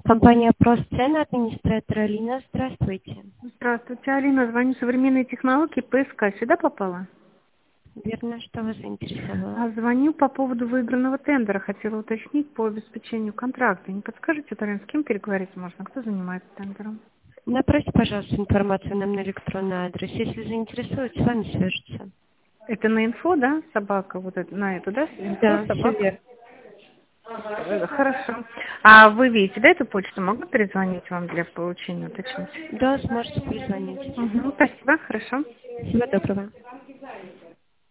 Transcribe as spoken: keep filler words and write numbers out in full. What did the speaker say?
Компания «Просцена», администратор Алина. Здравствуйте. Здравствуйте, Алина. Звоню «Современные технологии», ПСК. Сюда попала? Верно, что вас заинтересовало? А звоню по поводу выигранного тендера. Хотела уточнить по обеспечению контракта. Не подскажете, Тарин, с кем переговорить можно? Кто занимается тендером? Направьте, пожалуйста, информацию нам на электронный адрес. Если заинтересует, с вами свяжутся. Это на инфо, да, собака? Вот это, на эту, да? Инфо, Да, все собака? верно. Э, Хорошо. А вы видите, да, эту почту? Могу перезвонить вам для получения уточнить? Да, сможете перезвонить. Угу, спасибо, хорошо. Всего доброго.